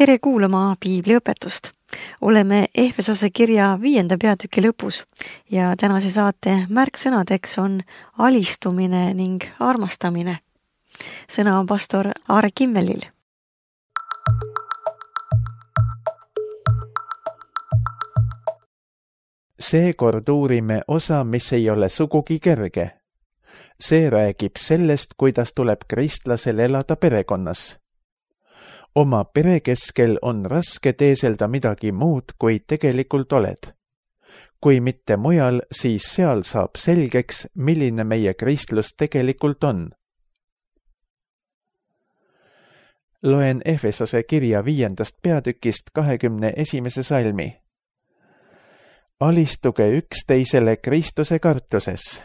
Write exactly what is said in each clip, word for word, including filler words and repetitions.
Tere kuulama piibliõpetust. Oleme Ehvesose kirja viienda peatüki lõpus ja tänase saate märksõnadeks on alistumine ning armastamine. Sõna on pastor Aare Kimmelil. Seekord uurime osa, mis ei ole sugugi kerge. See räägib sellest, kuidas tuleb kristlasel elada perekonnas. Oma pere keskel on raske teeselda midagi muud, kui tegelikult oled. Kui mitte mujal, siis seal saab selgeks, milline meie kristlus tegelikult on. Loen Ehvesose kirja viiendast peatükist kahekümne esimese salmi. Alistuge üksteisele Kristuse kartuses.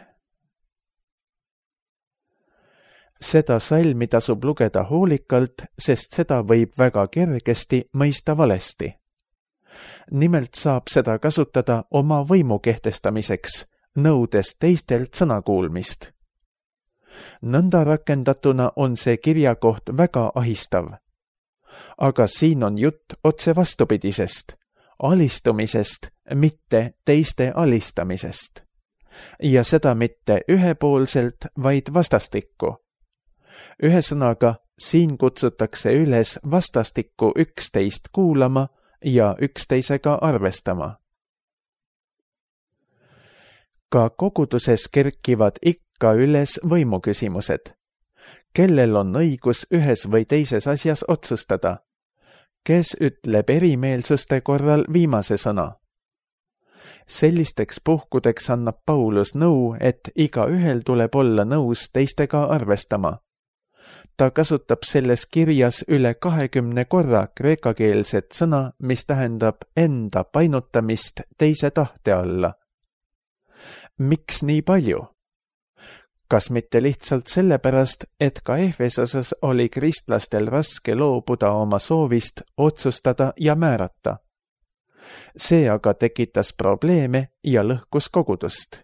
Seda salmi tasub lugeda hoolikalt, sest seda võib väga kergesti mõista valesti. Nimelt saab seda kasutada oma võimu kehtestamiseks, nõudes teistelt sõnakuulmist. Nõnda rakendatuna on see kirjakoht väga ahistav. Aga siin on jutt otse vastupidisest, alistumisest, mitte teiste alistamisest. Ja seda mitte ühepoolselt, vaid vastastikku. Ühesõnaga, siin kutsutakse üles vastastikku üksteist kuulama ja üksteisega arvestama. Ka koguduses kerkivad ikka üles võimuküsimused. Kellel on õigus ühes või teises asjas otsustada? Kes ütleb erimeelsuste korral viimase sõna? Sellisteks puhkudeks annab Paulus nõu, et igaühel tuleb olla nõus teistega arvestama. Ta kasutab selles kirjas üle kahekümne korra kreekakeelset sõna, mis tähendab enda painutamist teise tahte alla. Miks nii palju? Kas mitte lihtsalt sellepärast, et ka Ehvesoses oli kristlastel raske loobuda oma soovist otsustada ja määrata? See aga tekitas probleeme ja lõhkus kogudust.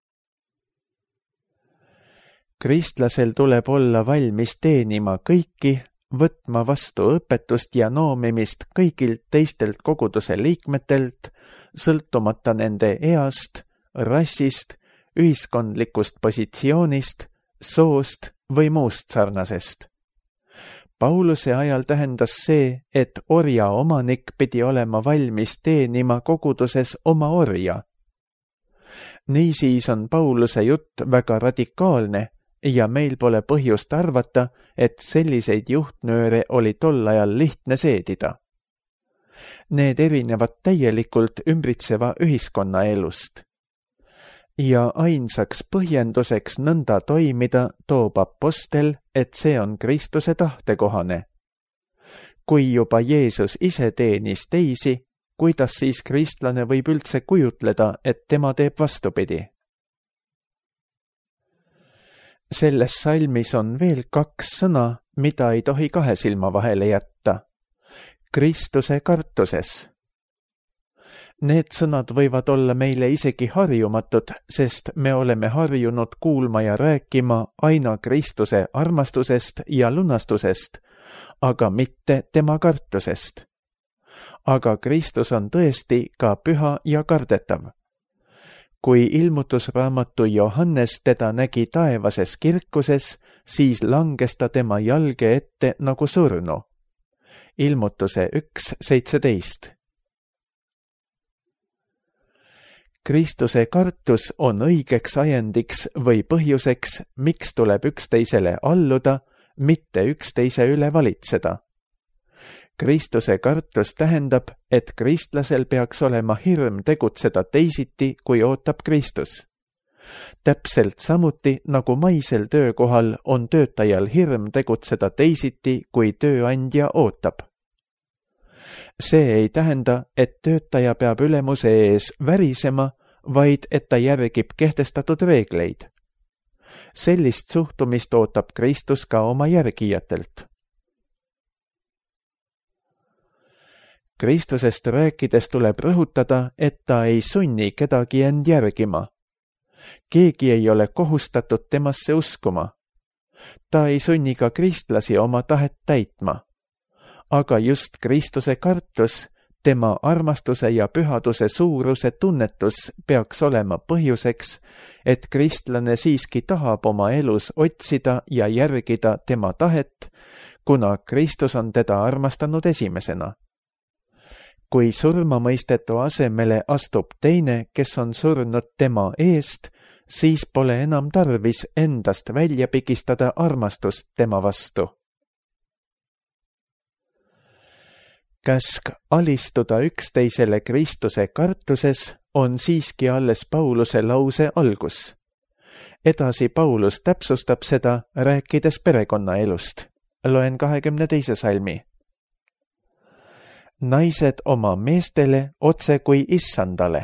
Kristlasel tuleb olla valmis teenima kõiki, võtma vastu õpetust ja noomimist kõigilt teistelt koguduse liikmetelt, sõltumata nende east, rassist, ühiskondlikust positsioonist, soost või muust sarnasest. Pauluse ajal tähendas see, et orja omanik pidi olema valmis teenima koguduses oma orja. Niisiis on Pauluse jutt väga radikaalne, ja meil pole põhjust arvata, et selliseid juhtnööre oli tol ajal lihtne seedida. Need erinevad täielikult ümbritseva ühiskonna elust. Ja ainsaks põhjenduseks nõnda toimida toob apostel, et see on Kristuse tahtekohane. Kui juba Jeesus ise teenis teisi, kuidas siis kristlane võib üldse kujutleda, et tema teeb vastupidi? Selles salmis on veel kaks sõna, mida ei tohi kahe silma vahele jätta. Kristuse kartuses. Need sõnad võivad olla meile isegi harjumatud, sest me oleme harjunud kuulma ja rääkima aina Kristuse armastusest ja lunastusest, aga mitte tema kartusest. Aga Kristus on tõesti ka püha ja kardetav. Kui ilmutusraamatu Johannes teda nägi taevases kirkuses, siis langes ta tema jalge ette nagu surnu. Ilmutuse üks seitseteist. Kristuse kartus on õigeks ajendiks või põhjuseks, miks tuleb üksteisele alluda, mitte üksteise üle valitseda. Kristuse kartus tähendab, et kristlasel peaks olema hirm tegutseda teisiti, kui ootab Kristus. Täpselt samuti, nagu maisel töökohal on töötajal hirm tegutseda teisiti, kui tööandja ootab. See ei tähenda, et töötaja peab ülemuse ees värisema, vaid et ta järgib kehtestatud reegleid. Sellist suhtumist ootab Kristus ka oma järgijatelt. Kristusest rääkides tuleb rõhutada, et ta ei sunni kedagi end järgima. Keegi ei ole kohustatud temasse uskuma. Ta ei sunni ka kristlasi oma tahet täitma. aga just Kristuse kartus, tema armastuse ja pühaduse suuruse tunnetus peaks olema põhjuseks, et kristlane siiski tahab oma elus otsida ja järgida tema tahet, kuna Kristus on teda armastanud esimesena. Kui surmamõistetu asemele astub teine, kes on surnud tema eest, siis pole enam tarvis endast välja pigistada armastust tema vastu. Käsk alistuda üksteisele Kristuse kartuses on siiski alles Pauluse lause algus. Edasi Paulus täpsustab seda, rääkides perekonnaelust. Loen kahekümne teise salmi. Naised oma meestele otse kui issandale.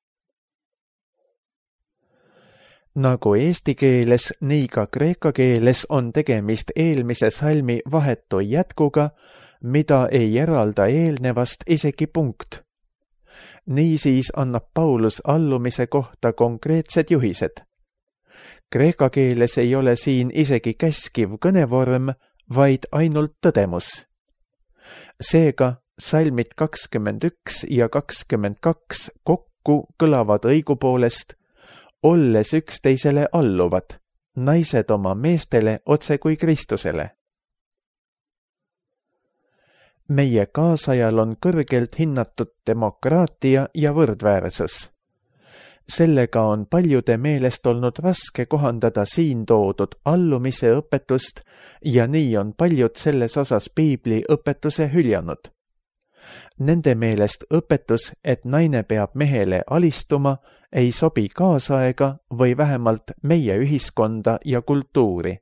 Nagu eesti keeles, nii ka kreeka keeles on tegemist eelmise salmi vahetu jätkuga, mida ei eralda eelnevast isegi punkt. Niisiis annab Paulus allumise kohta konkreetsed juhised. Kreeka keeles ei ole siin isegi käskiv kõnevorm, vaid ainult tõdemus. Seega salmid kakskümmend üks ja kakskümmend kaks kokku kõlavad õigupoolest, olles üksteisele alluvad, naised oma meestele otse kui Kristusele. Meie kaasajal on kõrgelt hinnatud demokraatia ja võrdväärsus. Sellega on paljude meelest olnud raske kohandada siin toodud allumise õpetust ja nii on paljud selles osas piibli õpetuse hüljanud. Nende meelest õpetus, et naine peab mehele alistuma, ei sobi kaasaega või vähemalt meie ühiskonda ja kultuuri.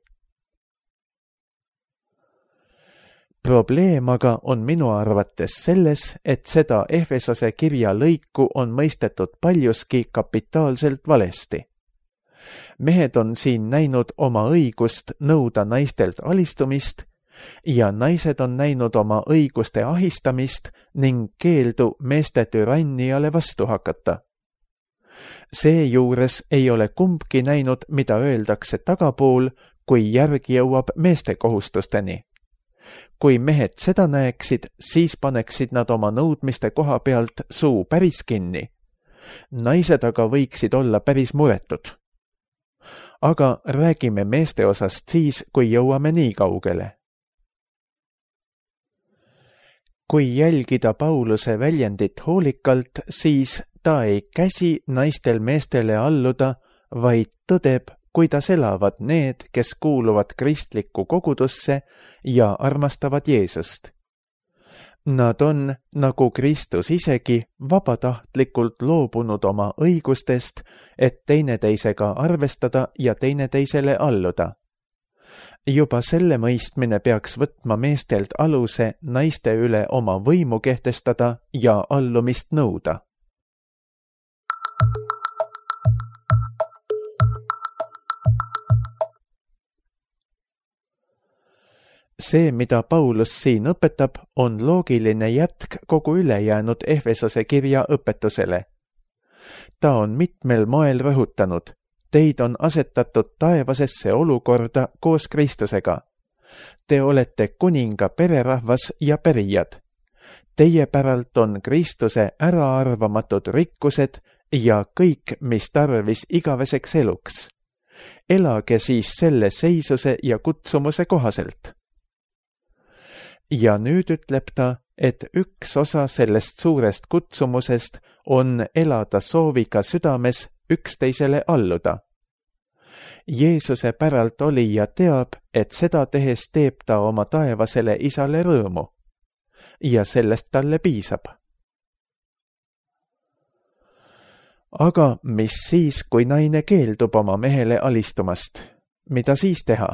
Probleem aga on minu arvates selles, et seda Efesose kirja lõiku on mõistetud paljuski kapitaalselt valesti. Mehed on siin näinud oma õigust nõuda naistelt alistumist ja naised on näinud oma õiguste ahistamist ning keeldu meeste türanniale vastu hakata. Seejuures ei ole kumbki näinud, mida öeldakse tagapool, kui järg jõuab meeste kohustusteni. Kui mehed seda näeksid, siis paneksid nad oma nõudmiste koha pealt suu päris kinni. Naised aga võiksid olla päris muretud. Aga räägime meeste osast siis, kui jõuame nii kaugele. Kui jälgida Pauluse väljendit hoolikalt, siis ta ei käsi naistel meestele alluda, vaid tõdeb, kuidas elavad need, kes kuuluvad kristlikku kogudusse ja armastavad Jeesust. Nad on, nagu Kristus isegi, vabatahtlikult loobunud oma õigustest, et teineteisega arvestada ja teineteisele alluda. Juba selle mõistmine peaks võtma meestelt aluse naiste üle oma võimu kehtestada ja allumist nõuda. See, mida Paulus siin õpetab, on loogiline jätk kogu ülejäänud Efesose kirja õpetusele. Ta on mitmel moel rõhutanud, teid on asetatud taevasesse olukorda koos Kristusega. Te olete kuninga pererahvas ja pärijad. Teie päralt on Kristuse äraarvamatud rikkused ja kõik, mis tarvis igaveseks eluks. Elage siis selle seisuse ja kutsumuse kohaselt. Ja nüüd ütleb ta, et üks osa sellest suurest kutsumusest on elada sooviga südames üksteisele alluda. Jeesuse päralt oli ja teab, et seda tehes teeb ta oma taevasele isale rõõmu. Ja sellest talle piisab. Aga mis siis, kui naine keeldub oma mehele alistumast? Mida siis teha?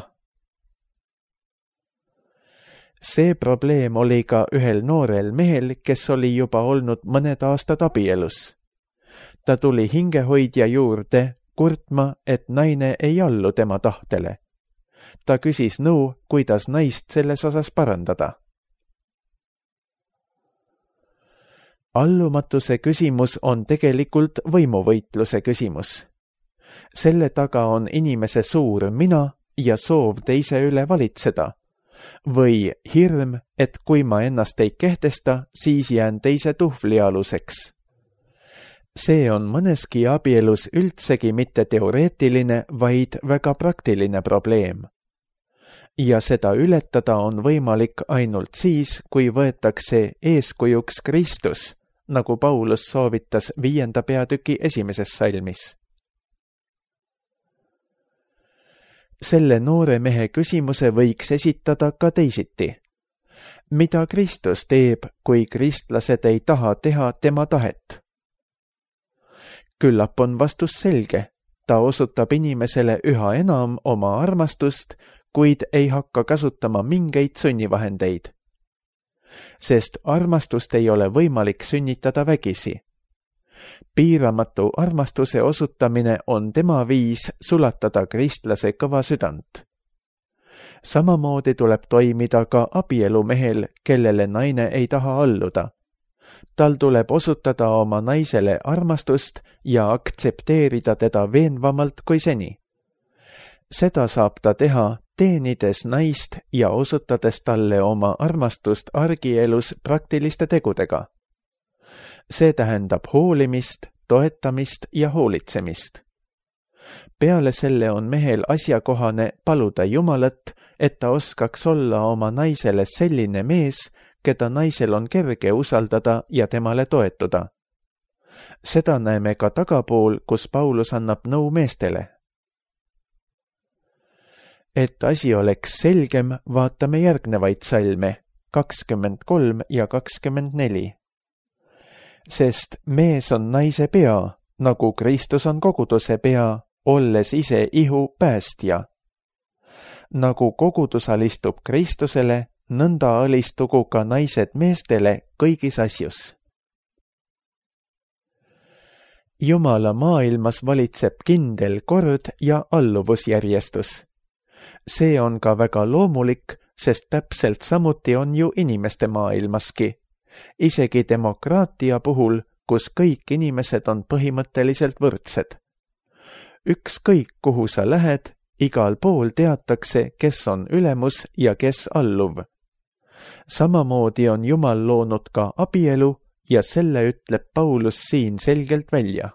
See probleem oli ka ühel noorel mehel, kes oli juba olnud mõned aastad abielus. Ta tuli hingehoidja juurde kurtma, et naine ei allu tema tahtele. Ta küsis nõu, kuidas naist selles osas parandada. Allumatuse küsimus on tegelikult võimuvõitluse küsimus. Selle taga on inimese suur mina ja soov teise üle valitseda, või hirm, et kui ma ennast ei kehtesta, siis jään teise tuhvli aluseks. See on mõneski abielus üldsegi mitte teoreetiline, vaid väga praktiline probleem. Ja seda ületada on võimalik ainult siis, kui võetakse eeskujuks Kristus, nagu Paulus soovitas viienda peatüki esimeses salmis. Selle noore mehe küsimuse võiks esitada ka teisiti. Mida Kristus teeb, kui kristlased ei taha teha tema tahet? Küllap on vastus selge. Ta osutab inimesele üha enam oma armastust, kuid ei hakka kasutama mingeid sunnivahendeid. Sest armastust ei ole võimalik sünnitada vägisi. Piiramatu armastuse osutamine on tema viis sulatada kristlase kõva südant. Samamoodi tuleb toimida ka abielumehel, kellele naine ei taha alluda. Tal tuleb osutada oma naisele armastust ja aktsepteerida teda veenvamalt kui seni. Seda saab ta teha, teenides naist ja osutades talle oma armastust argielus praktiliste tegudega. See tähendab hoolimist, toetamist ja hoolitsemist. Peale selle on mehel asjakohane paluda Jumalat, et ta oskaks olla oma naisele selline mees, keda naisel on kerge usaldada ja temale toetuda. Seda näeme ka tagapool, kus Paulus annab nõu meestele. Et asi oleks selgem, vaatame järgnevaid salme, kakskümmend kolm ja kakskümmend neli. Sest mees on naise pea, nagu Kristus on koguduse pea, olles ise ihu päästja. Nagu kogudus alistub Kristusele, nõnda alistugu ka naised meestele kõigis asjus. Jumala maailmas valitseb kindel kord ja alluvusjärjestus. See on ka väga loomulik, sest täpselt samuti on ju inimeste maailmaski. Isegi demokraatia puhul, kus kõik inimesed on põhimõtteliselt võrdsed. Ükskõik kuhu sa lähed, igal pool teatakse, kes on ülemus ja kes alluv. Samamoodi on Jumal loonud ka abielu ja selle ütleb Paulus siin selgelt välja.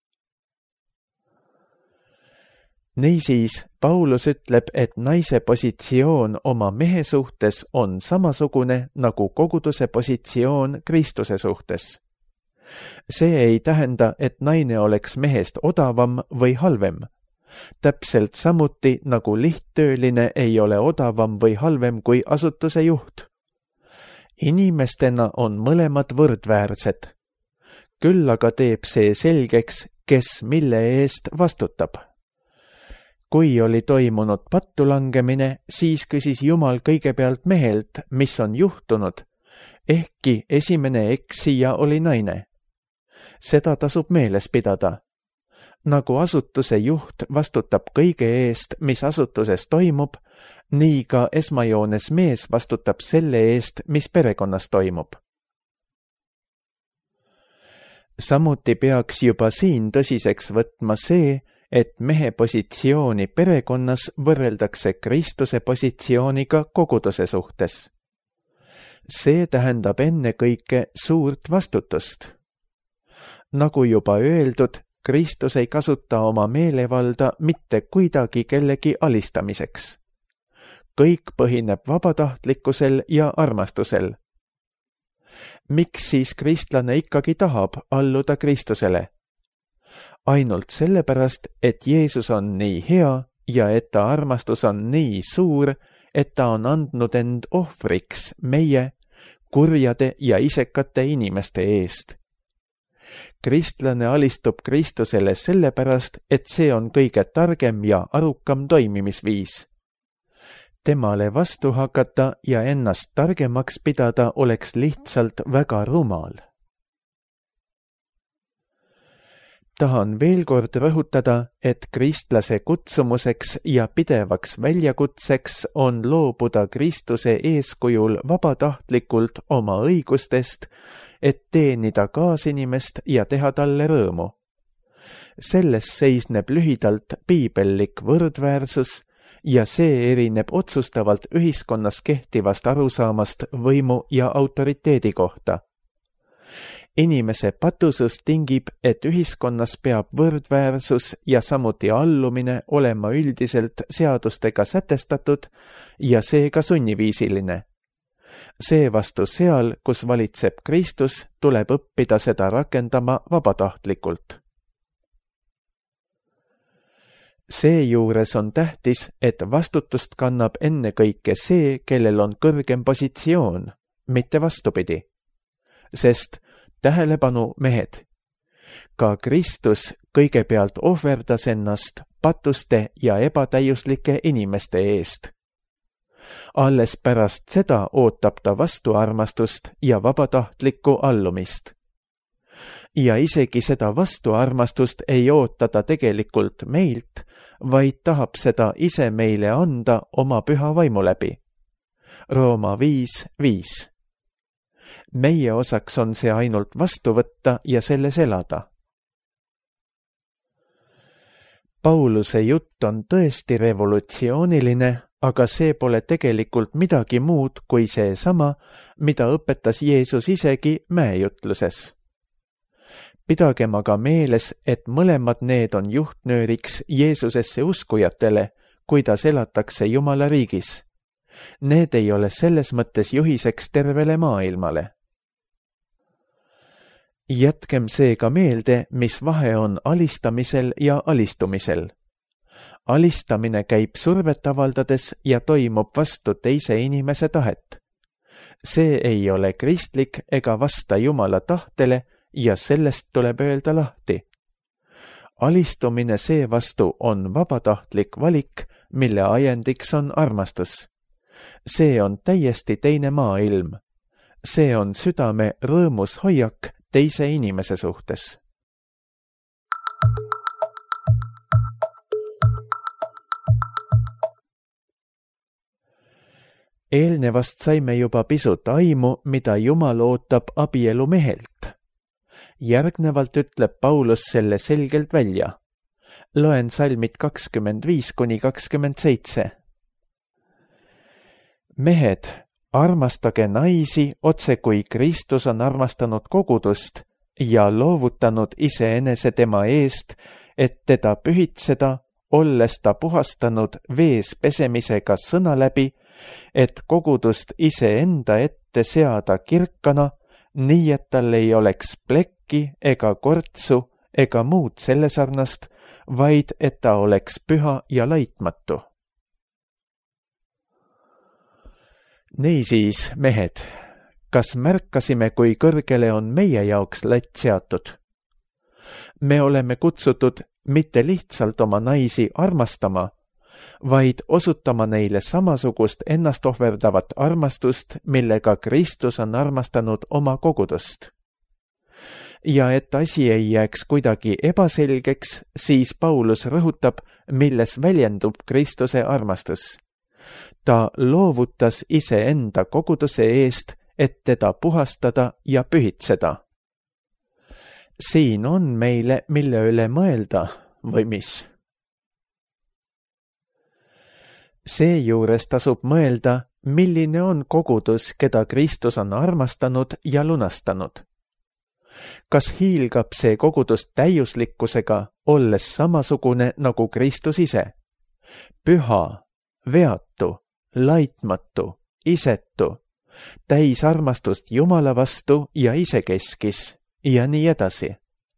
Niisiis, Paulus ütleb, et naise positsioon oma mehe suhtes on samasugune nagu koguduse positsioon Kristuse suhtes. See ei tähenda, et naine oleks mehest odavam või halvem. Täpselt samuti nagu lihttööline ei ole odavam või halvem kui asutuse juht. Inimestena on mõlemad võrdväärsed. Küll aga teeb see selgeks, kes mille eest vastutab. Kui oli toimunud pattu langemine, siis küsis Jumal kõigepealt mehelt, mis on juhtunud, ehkki esimene eksija oli naine. Seda tasub meeles pidada. Nagu asutuse juht vastutab kõige eest, mis asutuses toimub, nii ka esmajoones mees vastutab selle eest, mis perekonnas toimub. Samuti peaks juba siin tõsiseks võtma see, et mehe positsiooni perekonnas võrreldakse Kristuse positsiooniga koguduse suhtes. See tähendab ennekõike suurt vastutust. Nagu juba öeldud, Kristus ei kasuta oma meelevalda mitte kuidagi kellegi alistamiseks. Kõik põhineb vabatahtlikkusel ja armastusel. Miks siis kristlane ikkagi tahab alluda Kristusele? Ainult sellepärast, et Jeesus on nii hea ja et ta armastus on nii suur, et ta on andnud end ohvriks meie, kurjade ja isekate inimeste eest. Kristlane alistub Kristusele sellepärast, et see on kõige targem ja arukam toimimisviis. Temale vastu hakata ja ennast targemaks pidada oleks lihtsalt väga rumal. Tahan veel kord rõhutada, et kristlase kutsumuseks ja pidevaks väljakutseks on loobuda Kristuse eeskujul vabatahtlikult oma õigustest, et teenida kaasinimest ja teha talle rõõmu. Selles seisneb lühidalt piibellik võrdväärsus ja see erineb otsustavalt ühiskonnas kehtivast arusaamast võimu ja autoriteedi kohta. Inimese patusus tingib, et ühiskonnas peab võrdväärsus ja samuti allumine olema üldiselt seadustega sätestatud ja seega sunniviisiline. Seevastu seal, kus valitseb Kristus, tuleb õppida seda rakendama vabatahtlikult. Seejuures on tähtis, et vastutust kannab ennekõike see, kellel on kõrgem positsioon, mitte vastupidi. Sest tähelepanu, mehed, ka Kristus kõigepealt ohverdas ennast patuste ja ebatäiuslike inimeste eest. Alles pärast seda ootab ta vastuarmastust ja vabatahtlikku allumist. Ja isegi seda vastuarmastust ei oota ta tegelikult meilt, vaid tahab seda ise meile anda oma püha vaimu läbi. Rooma viis viis. Meie osaks on see ainult vastu võtta ja selles elada. Pauluse jutt on tõesti revolutsiooniline, aga see pole tegelikult midagi muud kui see sama, mida õpetas Jeesus isegi mäejutluses. Pidagem aga meeles, et mõlemad need on juhtnööriks Jeesusesse uskujatele, kuidas elatakse Jumala riigis. Need ei ole selles mõttes juhiseks tervele maailmale. Jätkem seega meelde, mis vahe on alistamisel ja alistumisel. Alistamine käib survet avaldades ja toimub vastu teise inimese tahet. See ei ole kristlik ega vasta Jumala tahtele ja sellest tuleb öelda lahti. Alistumine seevastu on vabatahtlik valik, mille ajendiks on armastus. See on täiesti teine maailm. See on südame rõõmus hoiak teise inimese suhtes. Eelnevast saime juba pisut aimu, mida Jumal ootab abielu mehelt. Järgnevalt ütleb Paulus selle selgelt välja. Loen salmid kakskümmend viis kuni kakskümmend seitse. Mehed, armastage naisi otse kui Kristus on armastanud kogudust ja loovutanud iseenese tema eest, et teda pühitseda, olles ta puhastanud vees pesemisega sõna läbi, et kogudust iseenda ette seada kirkana, nii et tal ei oleks plekki ega kortsu ega muud selle sarnast, vaid et ta oleks püha ja laitmatu. Niisiis, mehed, kas märkasime, kui kõrgele on meie jaoks latt seatud? Me oleme kutsutud mitte lihtsalt oma naisi armastama, vaid osutama neile samasugust ennast ohverdavat armastust, millega Kristus on armastanud oma kogudust. Ja et asi ei jääks kuidagi ebaselgeks, siis Paulus rõhutab, milles väljendub Kristuse armastus. Ta loovutas iseenda koguduse eest, et teda puhastada ja pühitseda. Siin on meile, mille üle mõelda, või mis? Seejuures tasub mõelda, milline on kogudus, keda Kristus on armastanud ja lunastanud. Kas hiilgab see kogudus täiuslikkusega, olles samasugune nagu Kristus ise? Püha, veatu, laitmatu, isetu, täis armastust Jumala vastu ja isekeskis ja nii edasi.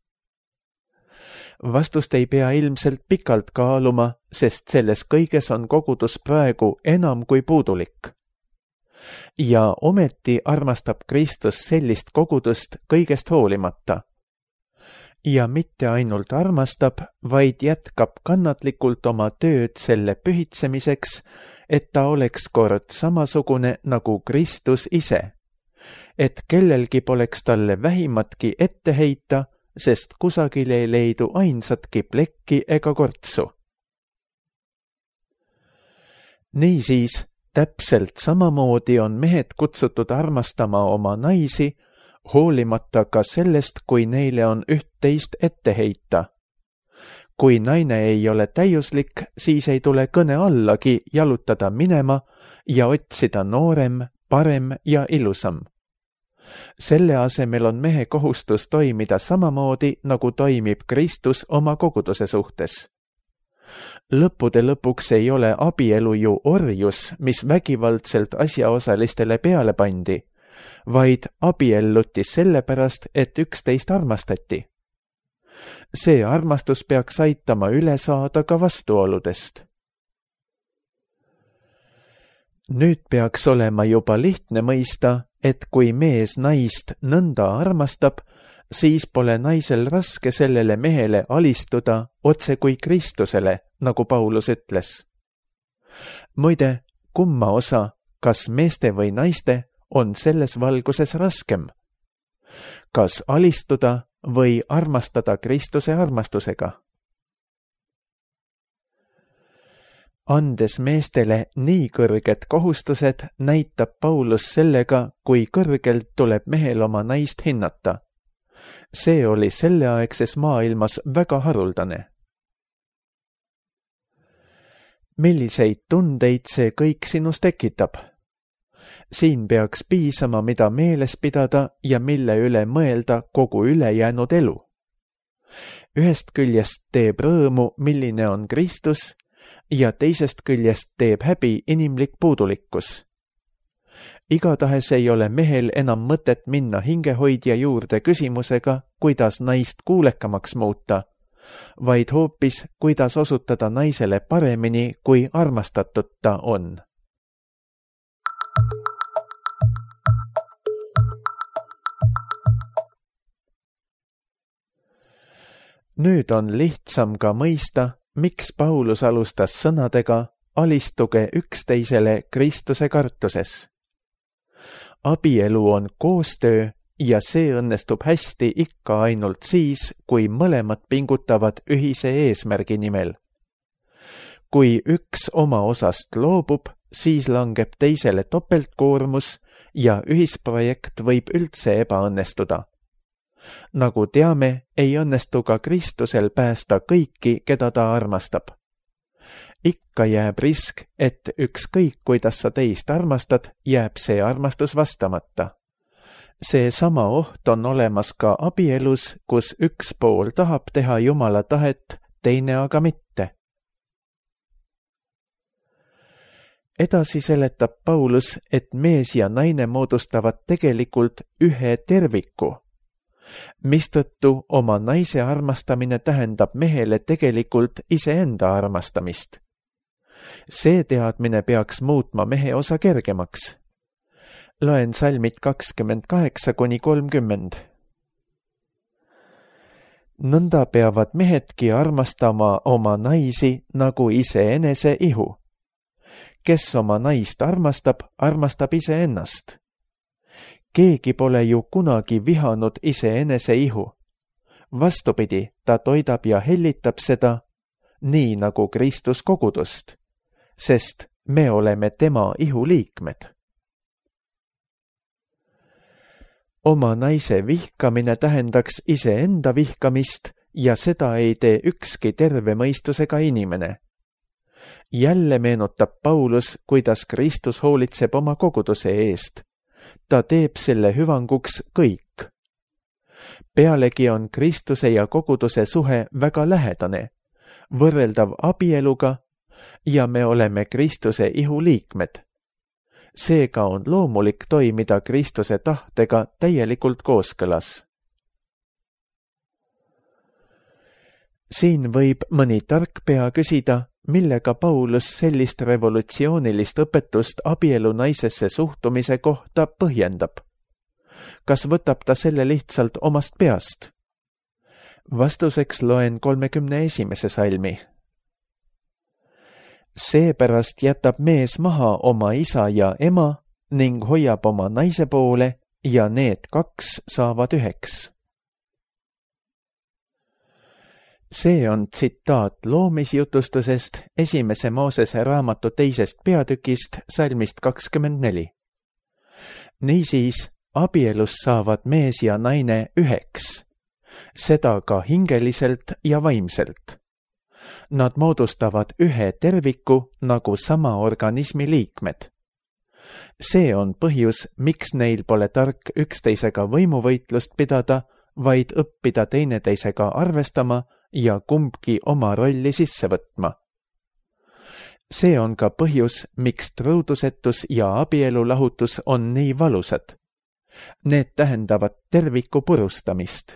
Vastust ei pea ilmselt pikalt kaaluma, sest selles kõiges on kogudus praegu enam kui puudulik. Ja ometi armastab Kristus sellist kogudust kõigest hoolimata. Ja mitte ainult armastab, vaid jätkab kannatlikult oma tööd selle pühitsemiseks, et ta oleks kord samasugune nagu Kristus ise. Et kellelgi poleks talle vähimatki ette heita, sest kusagil ei leidu ainsatki plekki ega kortsu. Niisiis, täpselt samamoodi on mehed kutsutud armastama oma naisi, hoolimata ka sellest, kui neile on üht-teist ette heita. kui naine ei ole täiuslik, siis ei tule kõne allagi jalutada minema ja otsida noorem, parem ja ilusam. Selle asemel on mehe kohustus toimida samamoodi, nagu toimib Kristus oma koguduse suhtes. Lõppude lõpuks ei ole abielu ju orjus, mis vägivaldselt asjaosalistele peale pandi, vaid abielluti sellepärast, et üksteist armastati. See armastus peaks aitama üle saada ka vastuoludest. Nüüd peaks olema juba lihtne mõista, et kui mees naist nõnda armastab, siis pole naisel raske sellele mehele alistuda otse kui Kristusele, nagu Paulus ütles. Muide, kumma osa, kas meeste või naiste, on selles valguses raskem? Kas alistuda või armastada Kristuse armastusega? Andes meestele nii kõrged kohustused, näitab Paulus sellega, kui kõrgelt tuleb mehel oma naist hinnata. See oli selleaegses maailmas väga haruldane. Milliseid tundeid see kõik sinus tekitab? Siin peaks piisama, mida meeles pidada ja mille üle mõelda kogu ülejäänud elu. Ühest küljest teeb rõõmu, milline on Kristus, ja teisest küljest teeb häbi inimlik puudulikkus. Igatahes ei ole mehel enam mõtet minna hingehoidja juurde küsimusega, kuidas naist kuulekamaks muuta, vaid hoopis, kuidas osutada naisele paremini, kui armastatud ta on. Nüüd on lihtsam ka mõista, miks Paulus alustas sõnadega alistuge üksteisele Kristuse kartuses. Abielu on koostöö ja see õnnestub hästi ikka ainult siis, kui mõlemad pingutavad ühise eesmärgi nimel. Kui üks oma osast loobub, siis langeb teisele topeltkoormus ja ühisprojekt võib üldse ebaõnnestuda. Nagu teame, ei õnnestu ka Kristusel päästa kõiki, keda ta armastab. Ikka jääb risk, et ükskõik, kuidas sa teist armastad, jääb see armastus vastamata. See sama oht on olemas ka abielus, kus üks pool tahab teha Jumala tahet, teine aga mitte. Edasi seletab Paulus, et mees ja naine moodustavad tegelikult ühe terviku, mistõttu oma naise armastamine tähendab mehele tegelikult iseenda armastamist. See teadmine peaks muutma mehe osa kergemaks. Loen salmid kakskümmend kaheksa kuni kolmkümmend. Nõnda peavad mehedki armastama oma naisi nagu iseenese ihu. Kes oma naist armastab, armastab iseennast. Keegi pole ju kunagi vihanud iseenese ihu. Vastupidi, ta toidab ja hellitab seda, nii nagu Kristus kogudust, sest me oleme tema ihu liikmed. Oma naise vihkamine tähendaks iseenda vihkamist ja seda ei tee ükski terve mõistusega inimene. Jälle meenutab Paulus, kuidas Kristus hoolitseb oma koguduse eest. Ta teeb selle hüvanguks kõik. Pealegi on Kristuse ja koguduse suhe väga lähedane, võrreldav abieluga ja me oleme Kristuse ihu liikmed. Seega on loomulik toimida Kristuse tahtega täielikult kooskõlas. Siin võib mõni tark pea küsida, millega Paulus sellist revolutsioonilist õpetust abielu naisesse suhtumise kohta põhjendab. Kas võtab ta selle lihtsalt omast peast? Vastuseks loen kolmekümne esimese salmi. Seepärast jätab mees maha oma isa ja ema ning hoiab oma naise poole ja need kaks saavad üheks. See on tsitaat loomisjutustusest esimese Moosese raamatu teisest peatükist salmist kakskümmend neli. Niisiis, abielus saavad mees ja naine üheks seda ka hingeliselt ja vaimselt. Nad moodustavad ühe terviku nagu sama organismi liikmed. See on põhjus, miks neil pole tark üksteisega võimuvõitlust pidada, vaid õppida teineteisega arvestama ja kumbki oma rolli sisse võtma. See on ka põhjus, miks truudusetus ja abielulahutus on nii valusad. Need tähendavad terviku purustamist.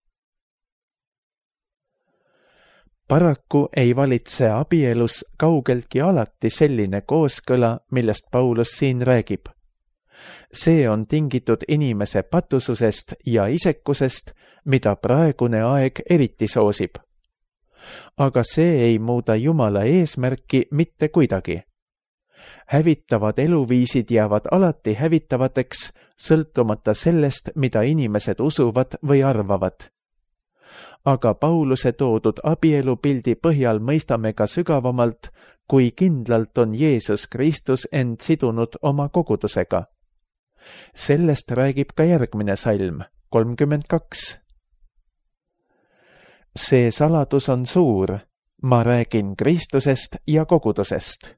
Paraku ei valitse abielus kaugeltki alati selline kooskõla, millest Paulus siin räägib. See on tingitud inimese patususest ja isekusest, mida praegune aeg eriti soosib. Aga see ei muuda Jumala eesmärki mitte kuidagi. Hävitavad eluviisid jäävad alati hävitavateks, sõltumata sellest, mida inimesed usuvad või arvavad. Aga Pauluse toodud abielupildi põhjal mõistame ka sügavamalt, kui kindlalt on Jeesus Kristus end sidunud oma kogudusega. Sellest räägib ka järgmine salm, kolmkümmend kaks. See saladus on suur, ma räägin Kristusest ja kogudusest.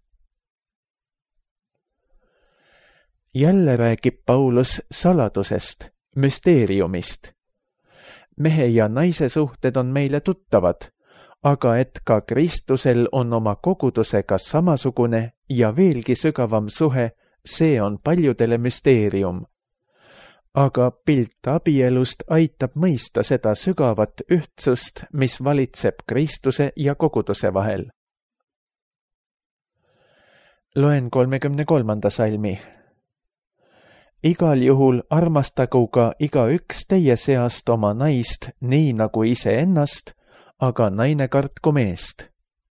Jälle räägib Paulus saladusest, müsteeriumist. Mehe ja naise suhted on meile tuttavad, aga et ka Kristusel on oma kogudusega samasugune ja veelgi sügavam suhe, see on paljudele müsteerium. Aga pilt abielust aitab mõista seda sügavat ühtsust, mis valitseb Kristuse ja koguduse vahel. Loen kolmekümne kolmanda salmi. Igal juhul armastagu ka igaüks teie seast oma naist nii nagu iseennast, aga naine kartku meest.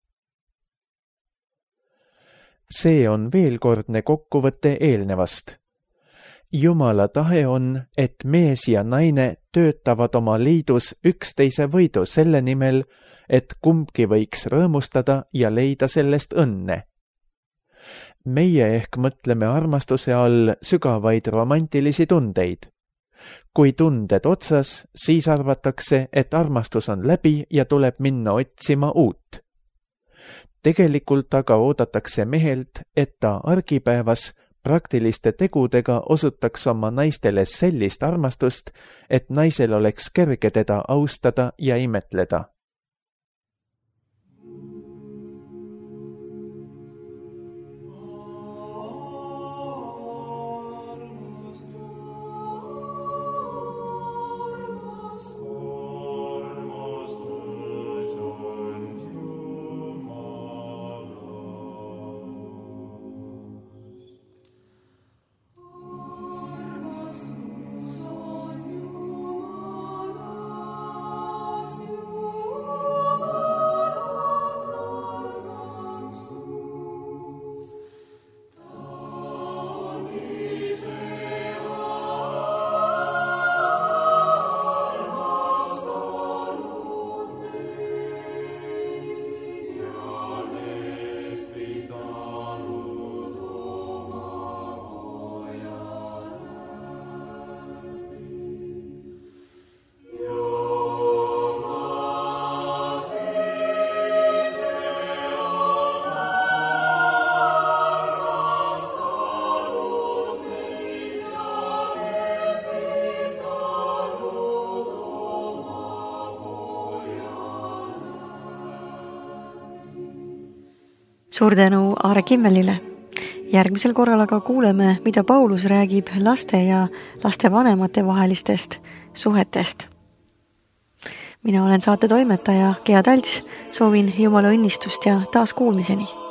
See on veelkordne kokkuvõte eelnevast. Jumala tahe on, et mees ja naine töötavad oma liidus üksteise võidu selle nimel, et kumbki võiks rõõmustada ja leida sellest õnne. Meie ehk mõtleme armastuse all sügavaid romantilisi tundeid. Kui tunded otsas, siis arvatakse, et armastus on läbi ja tuleb minna otsima uut. Tegelikult aga oodatakse mehelt, et ta argipäevas praktiliste tegudega osutaks oma naistele sellist armastust, et naisel oleks kerge teda austada ja imetleda. Suur tänu Aare Kimmelile. Järgmisel korral aga kuuleme, mida Paulus räägib laste ja lastevanemate vahelistest suhetest. Mina olen saate toimetaja Gea Talts, soovin Jumala õnnistust ja taas kuulmiseni.